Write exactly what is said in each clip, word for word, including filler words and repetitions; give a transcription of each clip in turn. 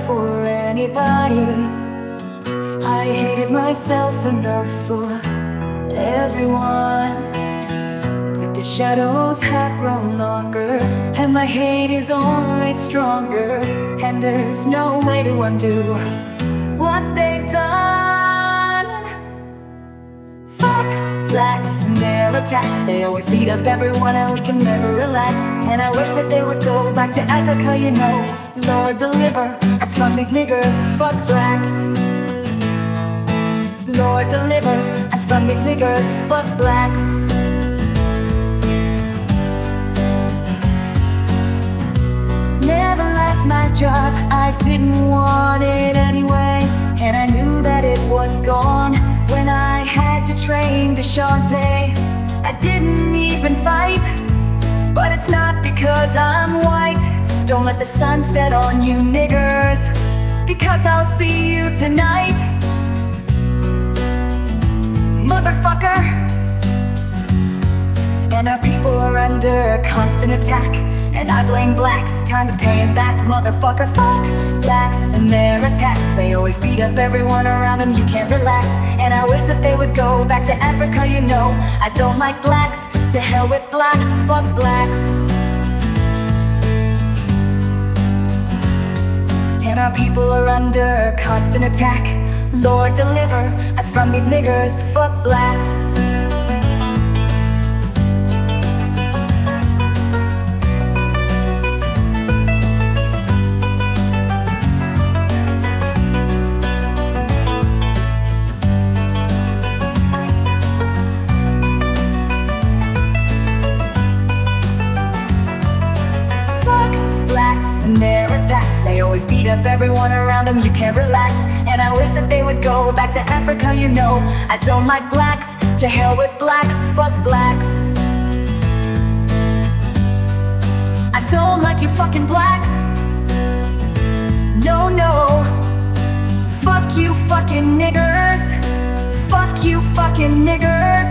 for anybody. I hated myself enough for everyone, but the shadows have grown longer, and my hate is only stronger, and there's no way to undo what they've done. Fuck blacks and their attacks. They always beat up everyone and we can never relax. And I wish that they would go back to Africa, you know. Lord deliver us from these niggers. Fuck blacks. Lord deliver us from these niggers. Fuck blacks. Never liked my job, I didn't want it anyway, and I knew that it was gone when I had to train DeShante. I didn't even fight, but it's not because I'm white. Don't let the sun set on you niggers, because I'll see you tonight, motherfucker. And our people are under constant attack, and I blame blacks, time to pay it back, motherfucker. Fuck blacks and their attacks. They always beat up everyone around them, you can't relax. And I wish that they would go back to Africa, you know. I don't like blacks, to hell with blacks. Fuck blacks. And our people are under constant attack. Lord deliver us from these niggers. Fuck blacks. And their attacks, they always beat up everyone around them, you can't relax. And I wish that they would go back to Africa, you know. I don't like blacks, to hell with blacks. Fuck blacks. I don't like you fucking blacks. No, no. Fuck you fucking niggers. Fuck you fucking niggers.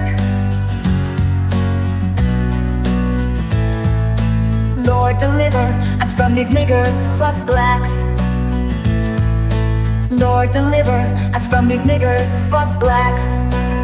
Lord deliver us from these niggers. Fuck blacks. Lord deliver us from these niggers. Fuck blacks.